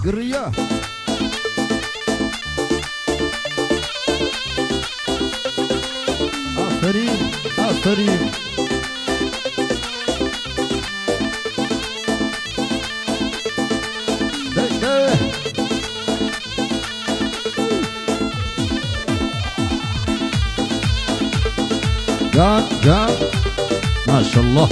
قرية آفرين آفرين جان جان ما شاء الله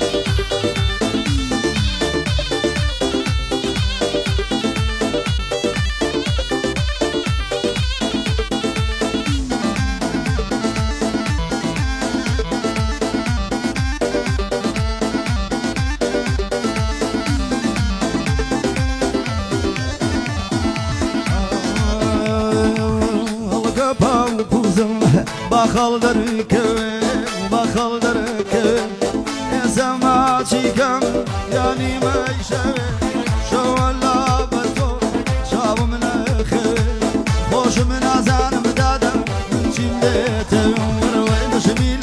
باخال دركم باخال دركم زما چیکم یعنی میشه شو الله بتو شاب من خیر خوش من ازانم دادم چیم دته وروی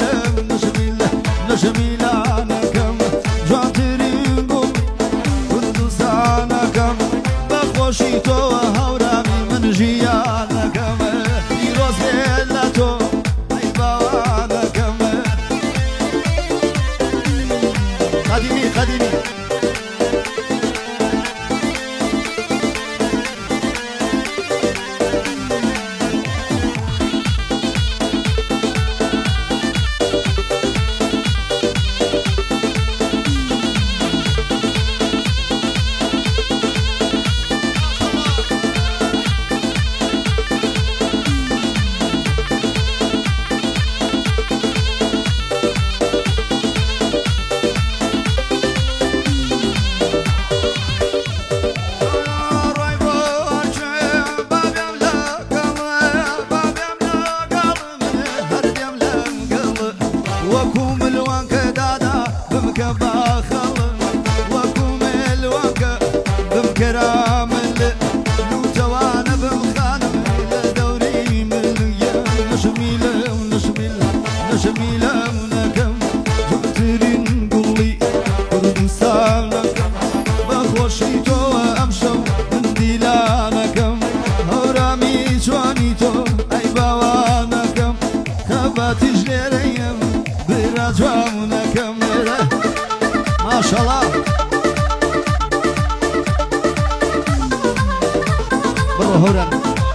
نشمیله نکم جوان ترین گم کردستانکم بخوشی تو هاورامی من جیانکم دیروز گل تو قديمي ما شاء الله برهورا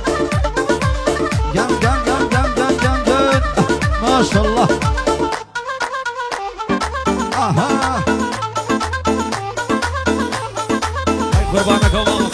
جان ما شاء الله اها قربانك الله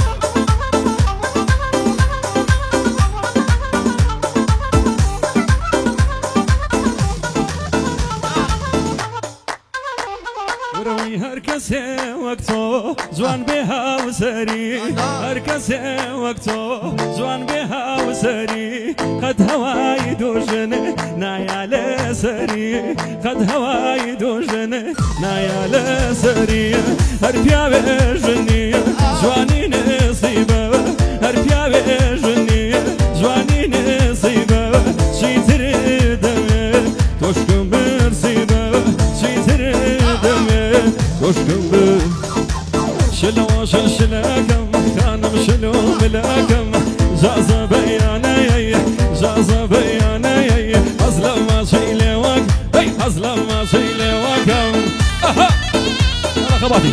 وقتو زوان بها وسري هركس وقتو زوان بها وسري قد هواي دوجن نايا لسري قد هواي دوجن نايا لسري هربيا بجني زواني نصيبه هربيا بجني زواني نصيبه شي تردم توشكم برصيبه شي تردم توشكم شلو شلكم كانم شلو ملاكم جازا بياني جازا بياني أظلم ما شيلي وك أظلم ما شيلي وكم أها أنا خباتي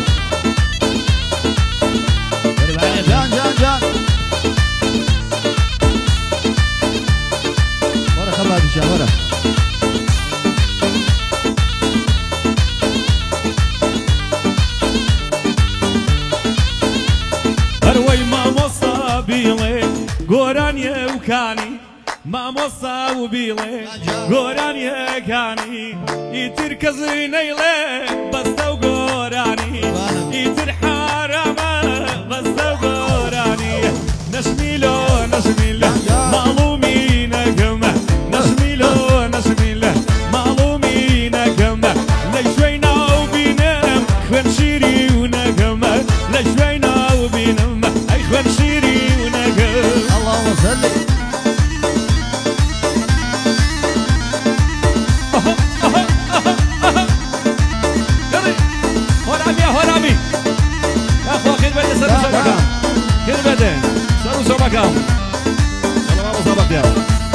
جان ورا خباتي شا ورا قرانيا وكاني ما مصا وبيلي قرانيا كاني يتركز نيلي بس تو قراني يتر حرامة بس تو قراني نشميلو معلومين كما نشميلو معلومين كما ليشوينا وبينام خوان شيري ونكما ليشوينا وبينام اي خوان شيري ونكما اللهم صل هرامي نقام يلا ما صابت يا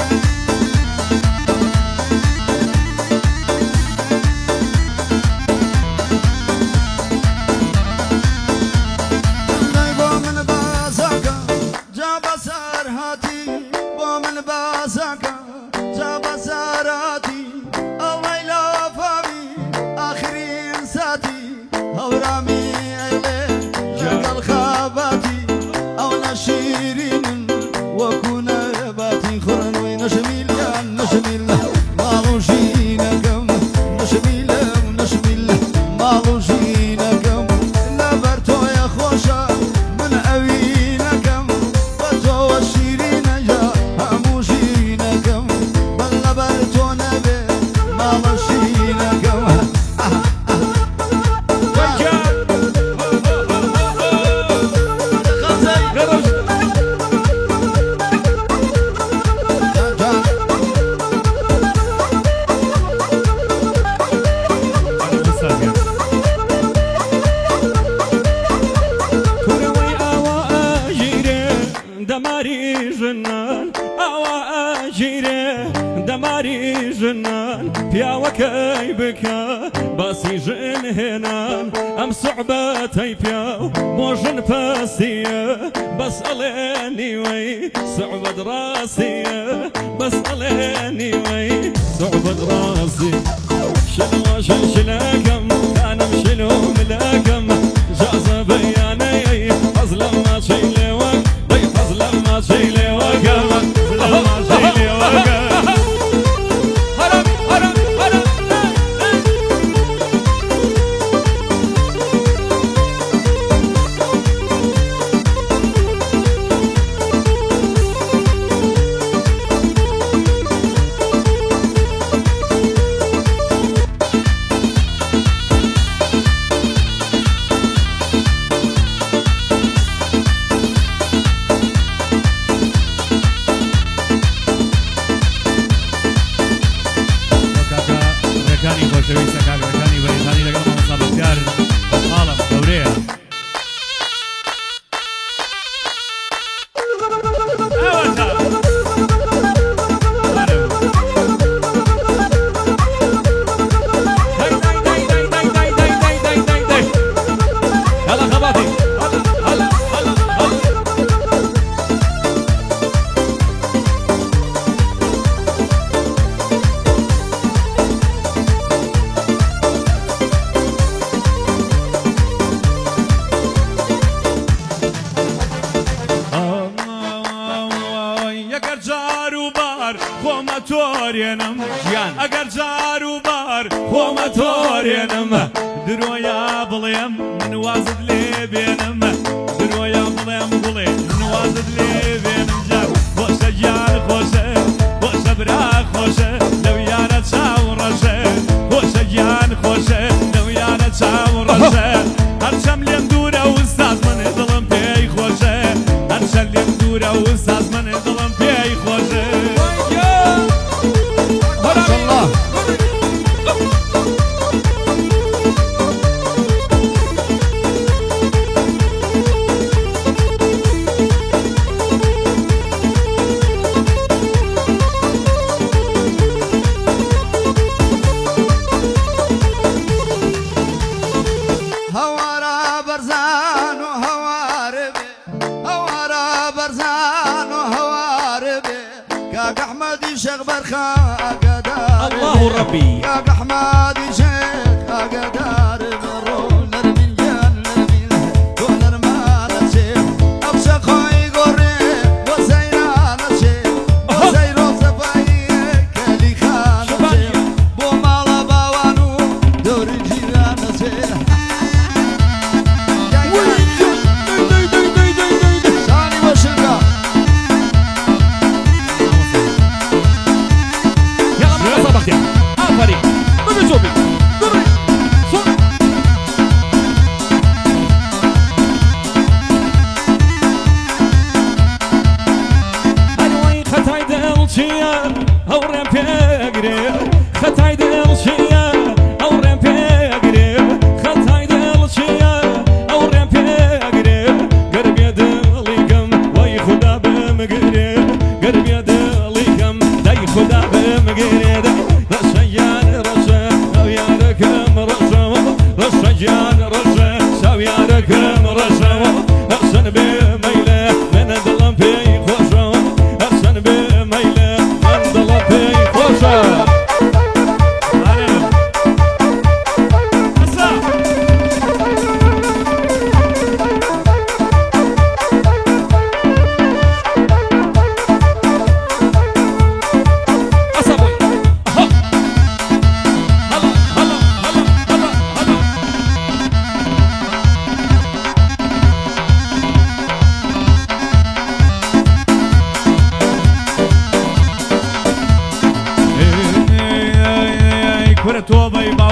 دماري جنان پیاوەکەی بکە باسی ژن هێنان ئەم سوعبەتەی پیاو بۆ ژن پەسیە بەس ئەڵێنی وەی سوعبەت ڕاستیە بەس ئەڵێنی وەی سوعبەت ڕاستی شلوە شلشلەکەم کانم شلو ملەکەم جازە بەیانەیەی حەز لەم ماچەی لێوە دەی حەز لەم ماچەی لێوەکەم لەم ماچەی لێوەکەم ئەگەر جار و بار خۆمە تۆرێنم درۆیا بڵێم نوازت لێ بێنم درۆیا بڵێم گوڵێ نوازت لێ بێنم جار خۆشە گیان خۆشە خۆشە برا خۆشە لەو یارە چاو ڕەشە خۆشە گیان خۆشە لەو یارە چاو ڕەشە هەرچەم لێم دوورە و ساز منێ دڵم پێی خۆشە هەرچەم لێم دوورە و ساز منێ دڵم پێی خۆشە الله ربي يا أحمد شيخ أقدار مرون من جنبي كل ما نشيخ أبشر خوي قري وسيران شيخ وسير صفاي كلي خان شيخ بو مالا باوانو دور جيران شيخ ثاني وشرقة آفرین ببین زوبی ببین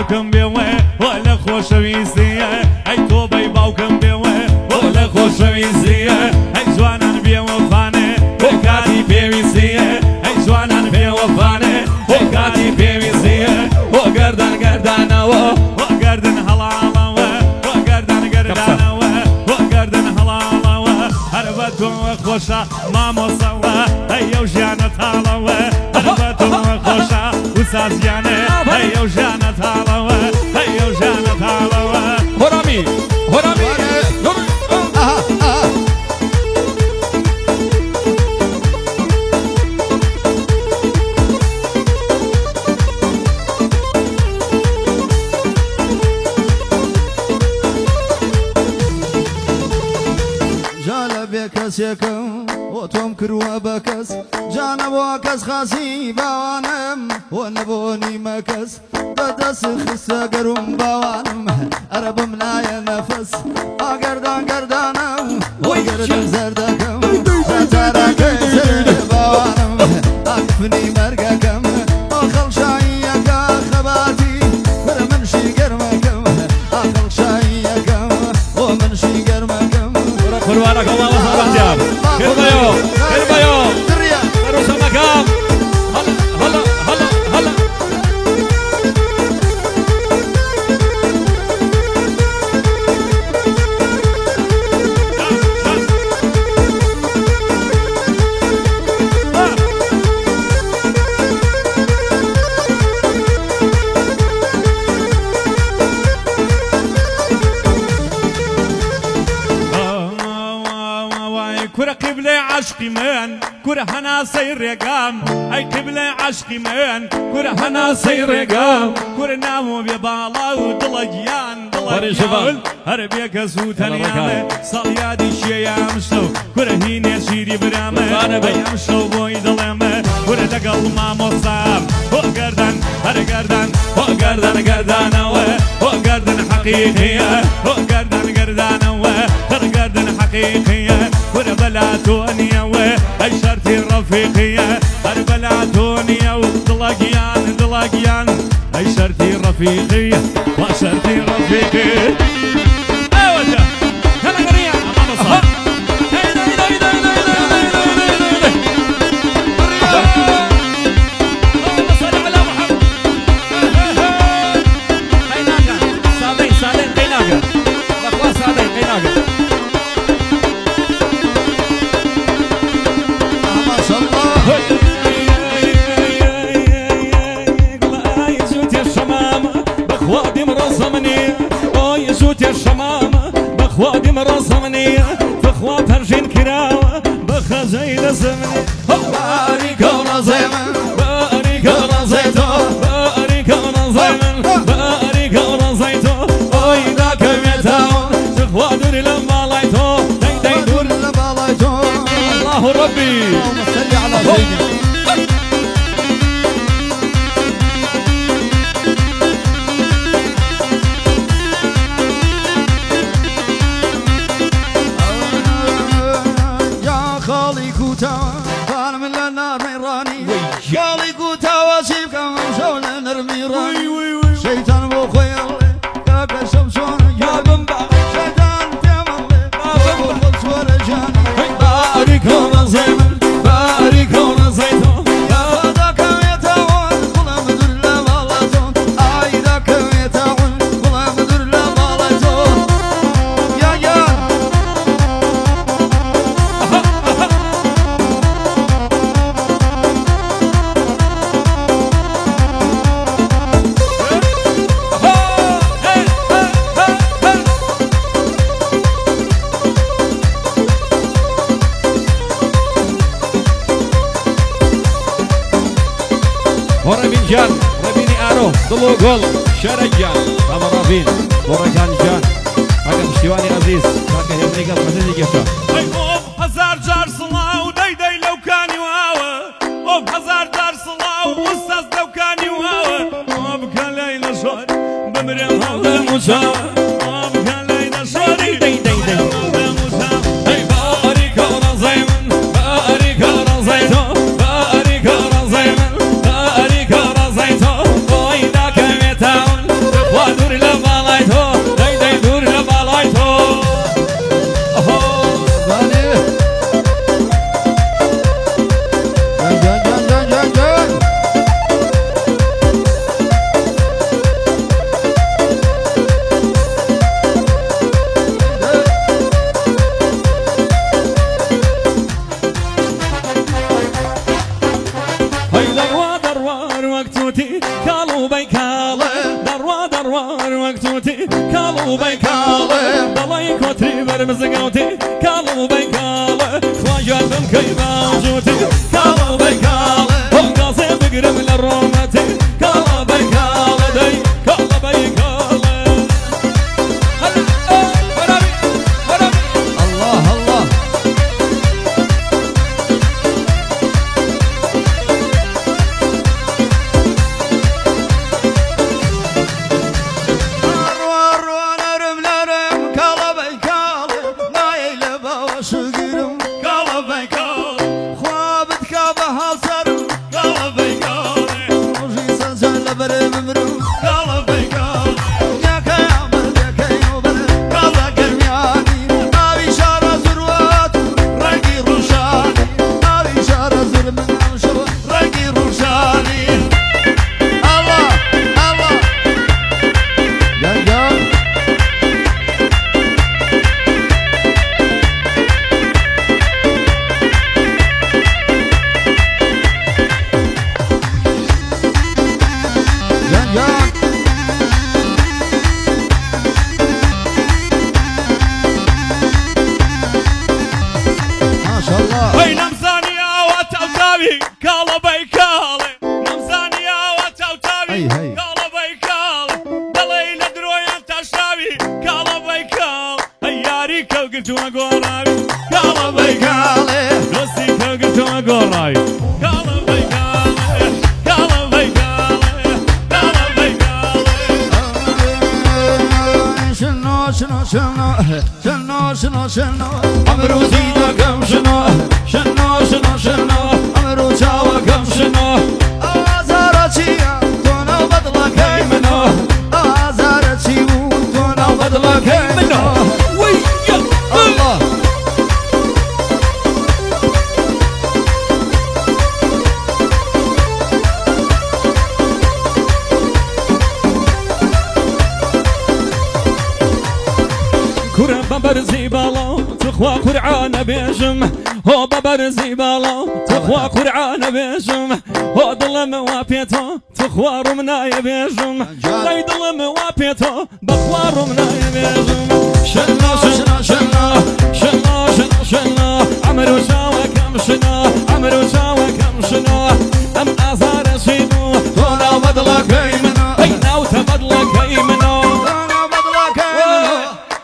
باوکم بێوێ وە لە خۆشەویستیە ئەی تۆ بەی باوکم بێوێ وە لە خۆشەویستیە ئەی جوانان بێوەفانێ بۆ کاتی پێویستیە ئەی جوانان بێوەفانێ بۆ کاتی پێویستیە بۆ گەردان گەردانەوە بۆ گەردن هەڵاڵەوە بۆ گەردان گەردانەوە بۆ گەردن هەڵاڵەوە هەر بە تۆوە خۆشە مامۆسەوە ئەی ئەو ژیانە تاڵەوە هەر بە تۆوە خۆشە وسازیانێ ئەی ئەو ژیانە تاڵەوە ئەی ئەو ژیانە تاڵەوە هۆرامی هۆرامی کەسێکم بۆ تۆم کردووە بە کەس جانەوە کەس خاسی باوانم بۆ نەبوونی مەکەس بەدەست خستە گەروم باوانم ئەرە بم نایە نەفەس ئاگەردان گەردانم بۆی گەردم زەردەکەم زەجارەکەی زەر باوانم ئاکفنی مەرگەکەم ئاخەڵ شاییەکە خەباتی برە منشی گەرمەکەم ئاخەڵ شاییەکەم بۆ منشی گەرمەکەم قربانك الله وصباحتياب كربايو كربايو كروسا مكام هلا هلا هلا هلا كرة قبلة عشقي من كرة هنا سير رقام أي قبلة عشقي من كرة هنا سير رقام كرة نامو ببالا ودلجيان دلجيان هربيك سوتن يامه صليادي شيا مشتو كرة هيني شيري برامه أيام شو بوي دلامه كرة دقل ما مصاب هو قردن هر قردن هو قردن قردانوه هو قردن حقيقية هو قردن قردانوه هر قردن حقيقية كرة بلاتونيا وأي شرطي الرفيقية هر بلاتونيا ودلقيان دلقيان أي شرطي رفيقية وشرطي رفيقية أيوة هلا قرية أمام الصلاة خوادي مرصمني بخوا برجين كراوة بخزي لزمني بارك ونظيمن بارك ونظيتو بارك ونظيمن بارك ونظيتو اوي ذاك ميتاون تخوادر لما لايتو داي داي دور لما لايتو الله ربي اللهم صل على سيدنا قالي قوتا واسيب كم شولا نرمي راني شيطان بو خويا كاكا شمسون يا بمبا شيطان تيمالي بابا خلص ورجان بارك ونظيمن بارك ونظيتو ذاك يتاون كل مدر لا بالاتون اي ذاك يتاون كل مدر لا بالاتون يا ورابين جان رابيني ارو ضلو جول شرجان بابا رابين وركان جان هذا مشتواني عزيز هذا يبنيك المسجد يجفا أي أوف هزار جار صلاة وداي داي لو كان يواوا أوف هزار جار صلاة وأستاذ لو كان يواوا أوف كان ليلة شوري بمريم هذا المساوى أوف كان ليلة شوري داي داي داي أي بارك ونظيمن بارك ونظيتو بارك ونظيمن بارك ونظيتو وإذا كم يتاون كالو بيكالة بلاي كوتري برمزقوتي كالو بيكالة خواجاتم كيما وجوتي كالو بيكالة هم قاصي بقرب للرومتي كالو بيكالة دي كالو بيكالة الله الله شنو عمرو زيدا كم شنو عمرو شاوى كم شنو زارتشيا تونا بدلا كيمنو زارتشي تونا بدلا كيمنو ويا الله كرة ببرزي بالا تخوى قرعان بيجم هو ببرزي بالا تخوى قرعان بيجم هو ظلم وابيتو تخوى رمنا بيجم زي ظلم وابيتو بخوى رمنا بيجم شنا شنا شنا شنا شنا شنا عمرو شاوى كم شنا عمرو شاوى كم شنا ام ازار شيبو تونا بدلا كيمنو اي ناو تبدلا كيمنو تونا بدلا كيمنو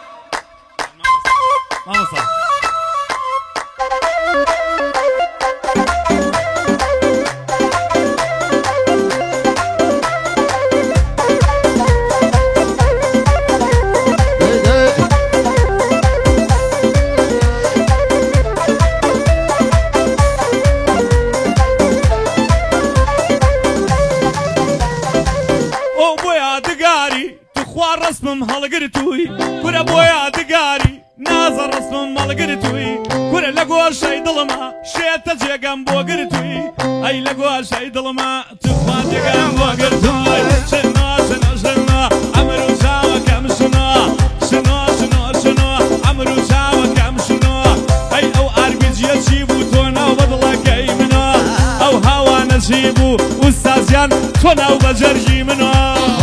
رسمم هالقرتوي كره بويا دقاري نازر رسمم هالقرتوي كره لقوا شي ظلمه شيت تجيقم بو قرتوي اي لقوا شي ظلمه تخوى تجيقم بو قرتوي شنو شنو شنو عمرو شاوى كم شنو شنو شنو شنو عمرو شاوى كم شنو اي او اربيجي تجيبو تونا وبدلا كيمنا او هوا نجيبو استاذيان تونا وبجرجي منو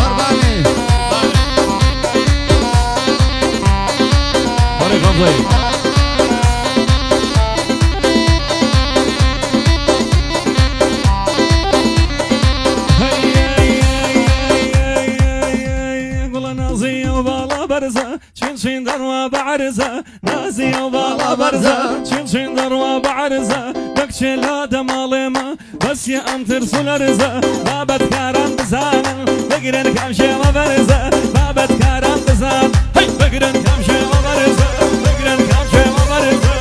شين دروا بعرزة نازي وبالا برزة شين دروا بعرزة بكشي لا دماليما بس يا أنتر سلرزة بابت كارم بزان بقرن كمشي وبرزة بابت كارم بزان هاي بقرن كمشي وبرزة بقرن كمشي وبرزة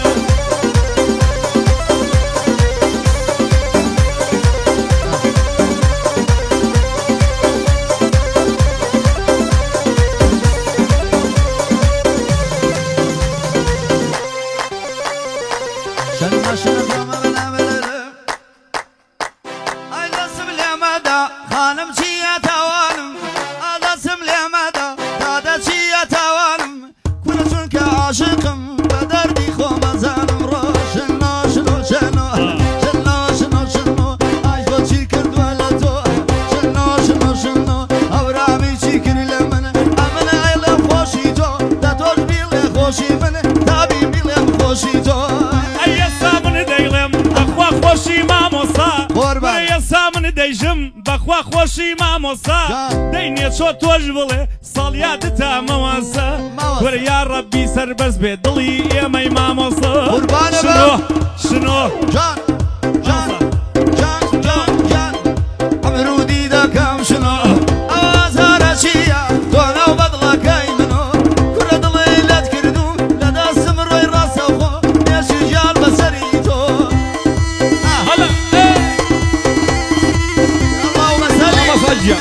عاشقم بدردي خو مزانم رو شنو شنو شنو شنو شنو شنو عايش بشي كرد ولا تو شنو شنو شنو أورامي شي كري لمن أمن عيلة خوشي تو ئێسا من دەیژم بەخوا خۆشی مامۆسا دەینێ چۆ تۆش بڵێ ساڵیاتە تا مەوانسە وەرە یا ڕەبی سەربەز بێ دڵی ئێمەی مامۆسا شنۆ جان جان جان جان جان ئەمرودی دەکەم شنۆ ئازارە چییە تۆ ناو بەدڵەکەی منۆ کورە دڵێ لەت کردو لە دەستم ڕۆی ڕاستەخۆ نێشی ژیان بەسەری تۆ فجأة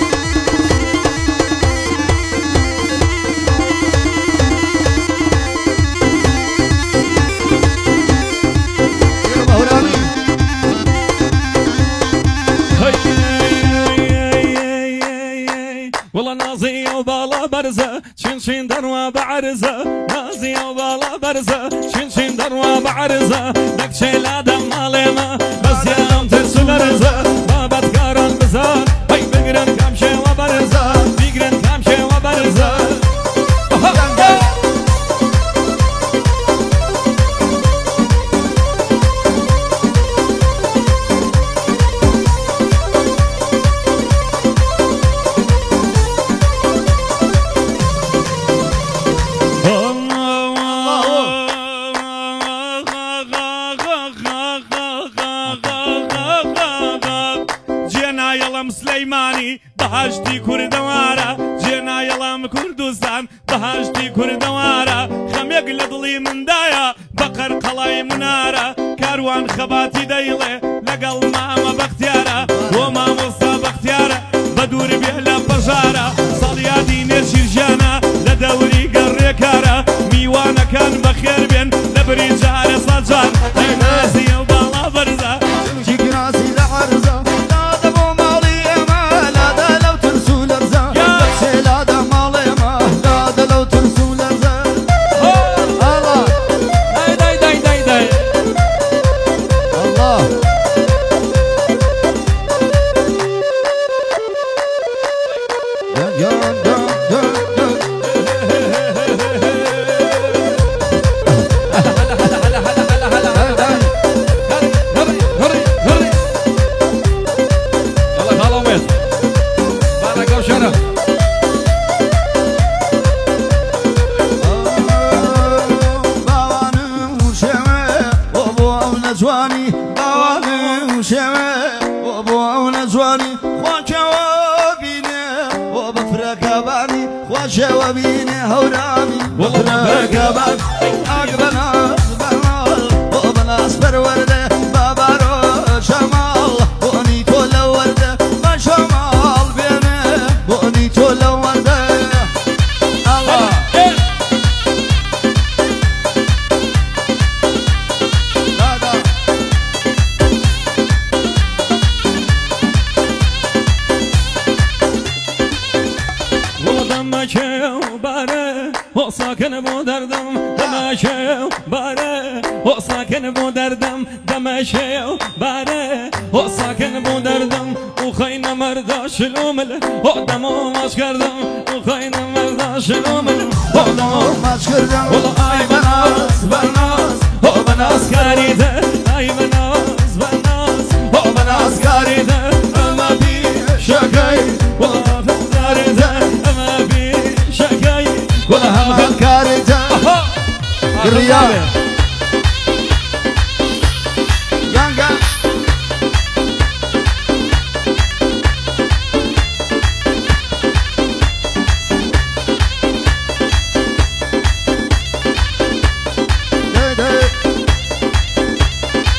والله نازية وبالا برزة شين دروا بعرزة نازية وبالا برزة شين دروا بعرزة دك شيلا دم ماليما بس يا لم ترسل رزة بابا تقارن بزار هاي بقرن كم شي وبرزة بقرن كم شي وبرزة سليماني بهاشتي كردوارا جينا يلام كردستان بهاشتي كردوارا خميق لضلي من دايا بقر قلاي منارا كاروان خباتي ديلي لقل ماما بختيارا وما مصا بختيارا بدور بيهلا بجارا صاليادي نيرشي جانا لدوري قريكارا ميوانا كان بخير بين لبري جاري صجار هاي ناسي وبالا برزا جيك راسي لعرزة جواني باواني وشوي وابو جواني خوشوابيني وبفركباني خوشوابيني هورامي وبفركباني أقبناس بناس وبناس برورده بابارو شمال بوني تولا ورده ما شمال بيني بوني تولا ورده الله ساكن بو دردم دمشق باره هو ساكن بو دردم دمشق باره هو ساكن بو دردم وخينا مرداش الأمل هو دمو ماش كردم وخينا مرداش الأمل هو دمو ماش كردم والله أي بناس بناس هو بناس كاريده أي بناس بناس هو بناس كاريده أما بي شكاي والله كاريده أما بي شكاي كلها كارثة الرياض